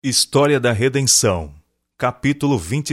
História da Redenção, capítulo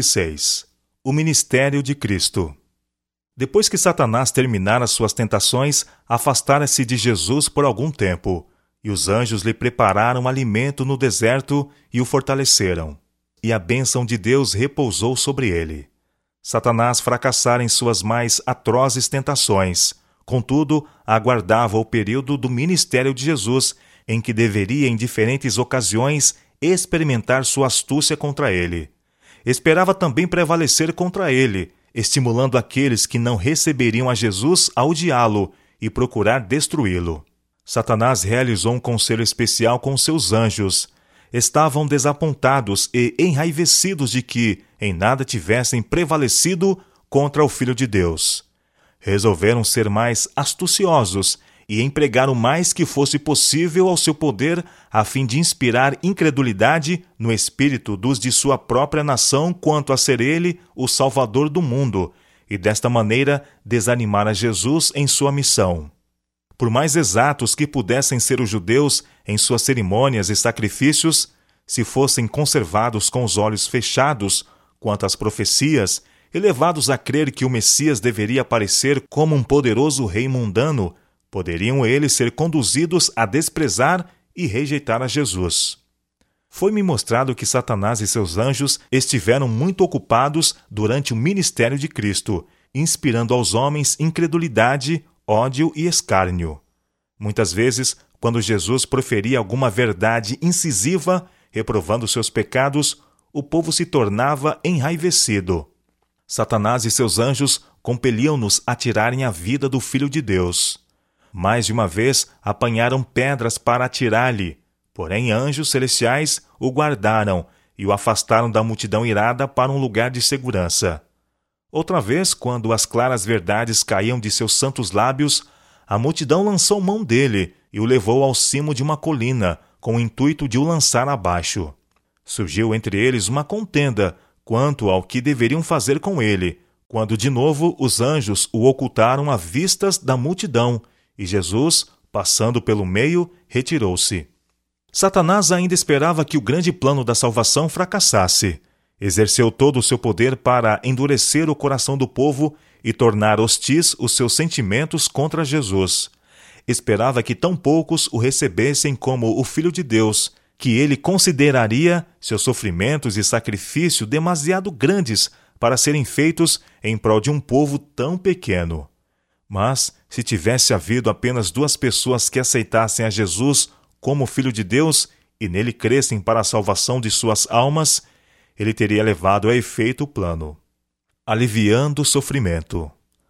26. O Ministério de Cristo. Depois que Satanás terminara suas tentações, afastara-se de Jesus por algum tempo, e os anjos lhe prepararam alimento no deserto e o fortaleceram, e a bênção de Deus repousou sobre ele. Satanás fracassara em suas mais atrozes tentações, contudo, aguardava o período do ministério de Jesus, em que deveria, em diferentes ocasiões, experimentar sua astúcia contra ele. Esperava também prevalecer contra ele, estimulando aqueles que não receberiam a Jesus a odiá-lo e procurar destruí-lo. Satanás realizou um conselho especial com seus anjos. Estavam desapontados e enraivecidos de que em nada tivessem prevalecido contra o Filho de Deus. Resolveram ser mais astuciosos e empregar o mais que fosse possível ao seu poder a fim de inspirar incredulidade no espírito dos de sua própria nação quanto a ser ele o Salvador do mundo, e desta maneira desanimar a Jesus em sua missão. Por mais exatos que pudessem ser os judeus em suas cerimônias e sacrifícios, se fossem conservados com os olhos fechados quanto às profecias, e levados a crer que o Messias deveria aparecer como um poderoso rei mundano, poderiam eles ser conduzidos a desprezar e rejeitar a Jesus. Foi-me mostrado que Satanás e seus anjos estiveram muito ocupados durante o ministério de Cristo, inspirando aos homens incredulidade, ódio e escárnio. Muitas vezes, quando Jesus proferia alguma verdade incisiva, reprovando seus pecados, o povo se tornava enraivecido. Satanás e seus anjos compeliam-nos a tirarem a vida do Filho de Deus. Mais de uma vez apanharam pedras para atirar-lhe, porém anjos celestiais o guardaram e o afastaram da multidão irada para um lugar de segurança. Outra vez, quando as claras verdades caíam de seus santos lábios, a multidão lançou mão dele e o levou ao cimo de uma colina, com o intuito de o lançar abaixo. Surgiu entre eles uma contenda quanto ao que deveriam fazer com ele, quando de novo os anjos o ocultaram à vistas da multidão, e Jesus, passando pelo meio, retirou-se. Satanás ainda esperava que o grande plano da salvação fracassasse. Exerceu todo o seu poder para endurecer o coração do povo e tornar hostis os seus sentimentos contra Jesus. Esperava que tão poucos o recebessem como o Filho de Deus, que ele consideraria seus sofrimentos e sacrifício demasiado grandes para serem feitos em prol de um povo tão pequeno. Mas, se tivesse havido apenas 2 pessoas que aceitassem a Jesus como Filho de Deus e nele crescem para a salvação de suas almas, ele teria levado a efeito o plano. Aliviando o sofrimento.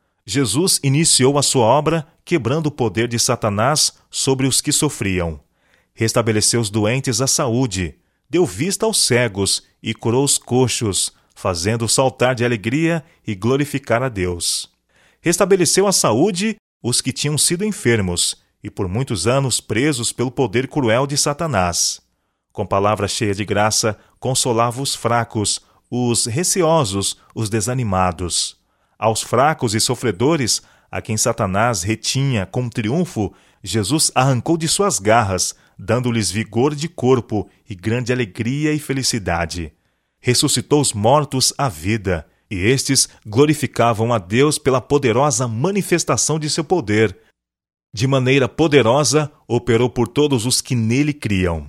Jesus iniciou a sua obra quebrando o poder de Satanás sobre os que sofriam. Restabeleceu os doentes a saúde, deu vista aos cegos e curou os coxos, fazendo saltar de alegria e glorificar a Deus. Restabeleceu a saúde os que tinham sido enfermos e por muitos anos presos pelo poder cruel de Satanás. Com palavra cheia de graça, consolava os fracos, os receosos, os desanimados. Aos fracos e sofredores, a quem Satanás retinha com triunfo, Jesus arrancou de suas garras, dando-lhes vigor de corpo e grande alegria e felicidade. Ressuscitou os mortos à vida, e estes glorificavam a Deus pela poderosa manifestação de seu poder. De maneira poderosa, operou por todos os que nele criam.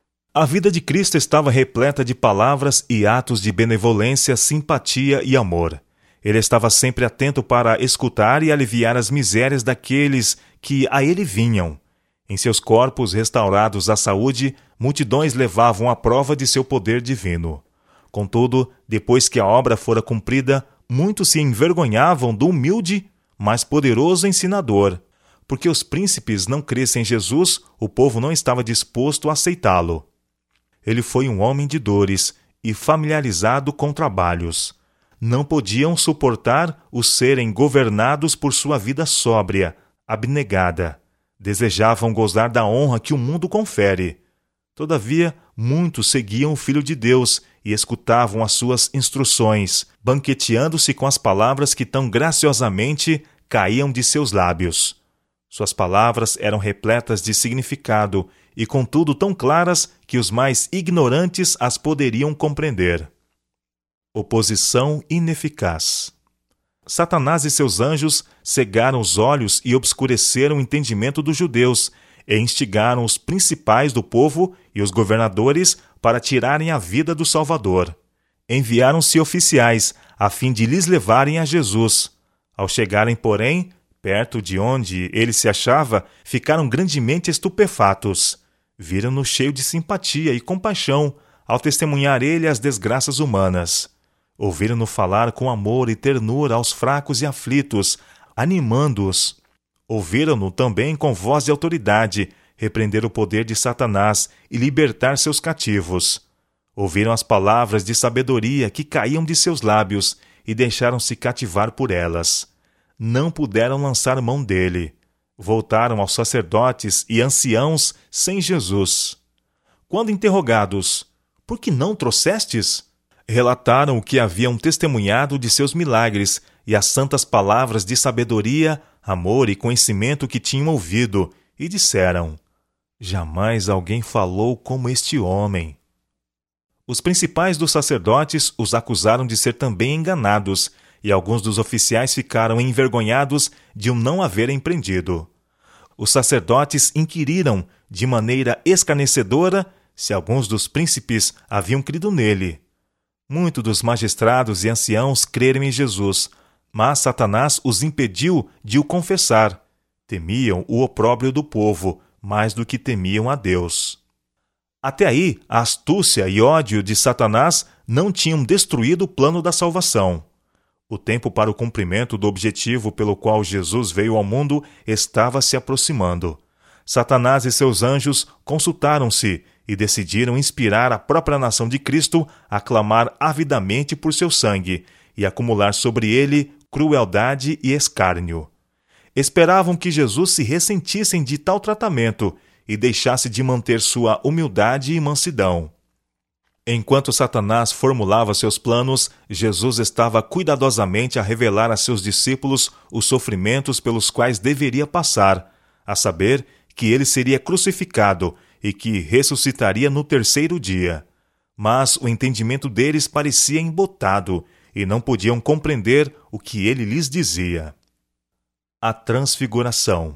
A vida de Cristo estava repleta de palavras e atos de benevolência, simpatia e amor. Ele estava sempre atento para escutar e aliviar as misérias daqueles que a ele vinham. Em seus corpos restaurados à saúde, multidões levavam a prova de seu poder divino. Contudo, depois que a obra fora cumprida, muitos se envergonhavam do humilde, mas poderoso ensinador. Porque os príncipes não crescem em Jesus, o povo não estava disposto a aceitá-lo. Ele foi um homem de dores e familiarizado com trabalhos. Não podiam suportar os serem governados por sua vida sóbria, abnegada. Desejavam gozar da honra que o mundo confere. Todavia, muitos seguiam o Filho de Deus e escutavam as suas instruções, banqueteando-se com as palavras que tão graciosamente caíam de seus lábios. Suas palavras eram repletas de significado e, contudo, tão claras que os mais ignorantes as poderiam compreender. Oposição ineficaz. Satanás e seus anjos cegaram os olhos e obscureceram o entendimento dos judeus e instigaram os principais do povo e os governadores para tirarem a vida do Salvador. Enviaram-se oficiais a fim de lhes levarem a Jesus. Ao chegarem, porém, perto de onde ele se achava, ficaram grandemente estupefatos. Viram-no cheio de simpatia e compaixão ao testemunhar ele as desgraças humanas. Ouviram-no falar com amor e ternura aos fracos e aflitos, animando-os. Ouviram-no também com voz de autoridade repreender o poder de Satanás e libertar seus cativos. Ouviram as palavras de sabedoria que caíam de seus lábios e deixaram-se cativar por elas. Não puderam lançar mão dele. Voltaram aos sacerdotes e anciãos sem Jesus. Quando interrogados, por que não trouxestes? Relataram o que haviam testemunhado de seus milagres e as santas palavras de sabedoria, amor e conhecimento que tinham ouvido, e disseram: jamais alguém falou como este homem. Os principais dos sacerdotes os acusaram de ser também enganados, e alguns dos oficiais ficaram envergonhados de o não haverem prendido. Os sacerdotes inquiriram, de maneira escarnecedora, se alguns dos príncipes haviam crido nele. Muitos dos magistrados e anciãos creram em Jesus, mas Satanás os impediu de o confessar. Temiam o opróbrio do povo, mais do que temiam a Deus. Até aí, a astúcia e ódio de Satanás não tinham destruído o plano da salvação. O tempo para o cumprimento do objetivo pelo qual Jesus veio ao mundo estava se aproximando. Satanás e seus anjos consultaram-se e decidiram inspirar a própria nação de Cristo a clamar avidamente por seu sangue e acumular sobre ele crueldade e escárnio. Esperavam que Jesus se ressentisse de tal tratamento e deixasse de manter sua humildade e mansidão. Enquanto Satanás formulava seus planos, Jesus estava cuidadosamente a revelar a seus discípulos os sofrimentos pelos quais deveria passar, a saber, que ele seria crucificado e que ressuscitaria no terceiro dia. Mas o entendimento deles parecia embotado e não podiam compreender o que ele lhes dizia. A transfiguração.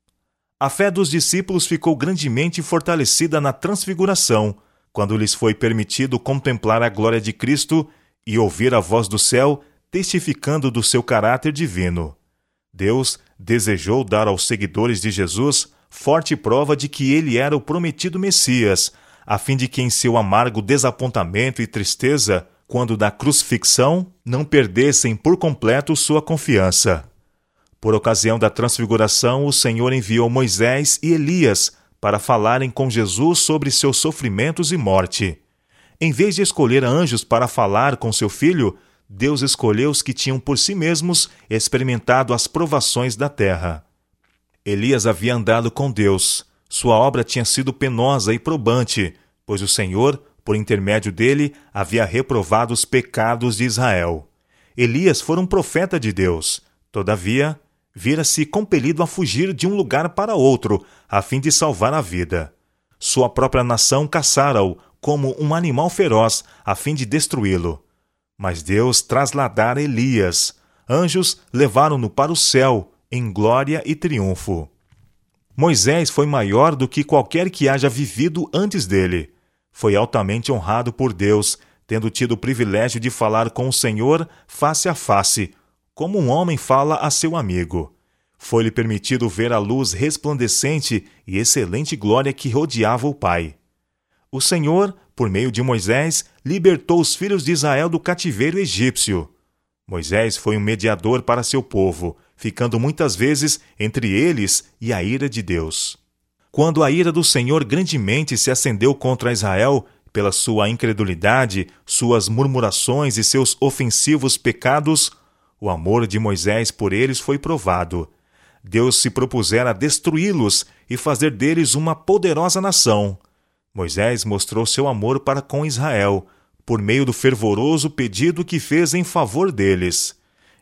A fé dos discípulos ficou grandemente fortalecida na transfiguração, quando lhes foi permitido contemplar a glória de Cristo e ouvir a voz do céu testificando do seu caráter divino. Deus desejou dar aos seguidores de Jesus forte prova de que ele era o prometido Messias, a fim de que em seu amargo desapontamento e tristeza, quando da crucifixão, não perdessem por completo sua confiança. Por ocasião da transfiguração, o Senhor enviou Moisés e Elias para falarem com Jesus sobre seus sofrimentos e morte. Em vez de escolher anjos para falar com seu filho, Deus escolheu os que tinham por si mesmos experimentado as provações da terra. Elias havia andado com Deus. Sua obra tinha sido penosa e probante, pois o Senhor, por intermédio dele, havia reprovado os pecados de Israel. Elias fora um profeta de Deus. Todavia, vira-se compelido a fugir de um lugar para outro, a fim de salvar a vida. Sua própria nação caçara-o como um animal feroz, a fim de destruí-lo. Mas Deus trasladara Elias. Anjos levaram-no para o céu, em glória e triunfo. Moisés foi maior do que qualquer que haja vivido antes dele. Foi altamente honrado por Deus, tendo tido o privilégio de falar com o Senhor face a face, como um homem fala a seu amigo. Foi-lhe permitido ver a luz resplandecente e excelente glória que rodeava o Pai. O Senhor, por meio de Moisés, libertou os filhos de Israel do cativeiro egípcio. Moisés foi um mediador para seu povo, ficando muitas vezes entre eles e a ira de Deus. Quando a ira do Senhor grandemente se acendeu contra Israel, pela sua incredulidade, suas murmurações e seus ofensivos pecados, o amor de Moisés por eles foi provado. Deus se propusera destruí-los e fazer deles uma poderosa nação. Moisés mostrou seu amor para com Israel, por meio do fervoroso pedido que fez em favor deles.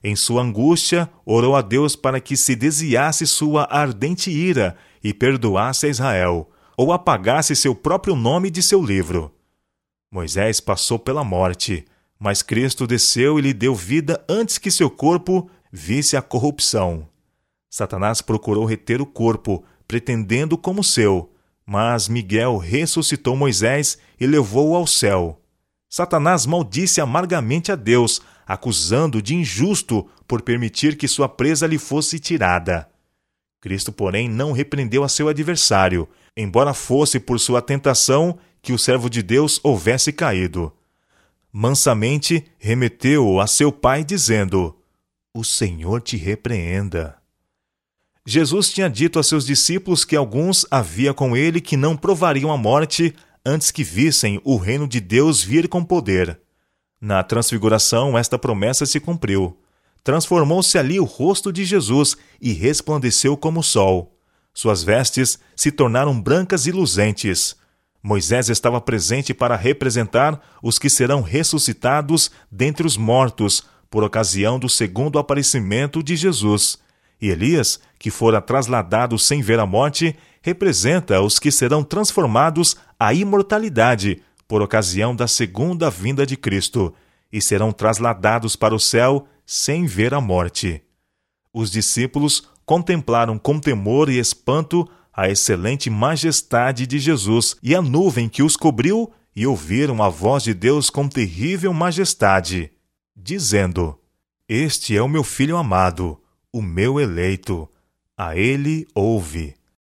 Em sua angústia, orou a Deus para que se desviasse sua ardente ira e perdoasse a Israel, ou apagasse seu próprio nome de seu livro. Moisés passou pela morte, mas Cristo desceu e lhe deu vida antes que seu corpo visse a corrupção. Satanás procurou reter o corpo, pretendendo como seu, mas Miguel ressuscitou Moisés e levou-o ao céu. Satanás maldisse amargamente a Deus, acusando-o de injusto por permitir que sua presa lhe fosse tirada. Cristo, porém, não repreendeu a seu adversário, embora fosse por sua tentação que o servo de Deus houvesse caído. Mansamente remeteu-o a seu pai, dizendo: "O Senhor te repreenda." Jesus tinha dito a seus discípulos que alguns havia com ele que não provariam a morte antes que vissem o reino de Deus vir com poder. Na transfiguração, esta promessa se cumpriu. Transformou-se ali o rosto de Jesus e resplandeceu como o sol. Suas vestes se tornaram brancas e luzentes. Moisés estava presente para representar os que serão ressuscitados dentre os mortos por ocasião do segundo aparecimento de Jesus. E Elias, que fora trasladado sem ver a morte, representa os que serão transformados à imortalidade por ocasião da segunda vinda de Cristo, e serão trasladados para o céu sem ver a morte. Os discípulos contemplaram com temor e espanto a excelente majestade de Jesus e a nuvem que os cobriu, e ouviram a voz de Deus com terrível majestade, dizendo: "Este é o meu Filho amado, o meu eleito. A ele ouve."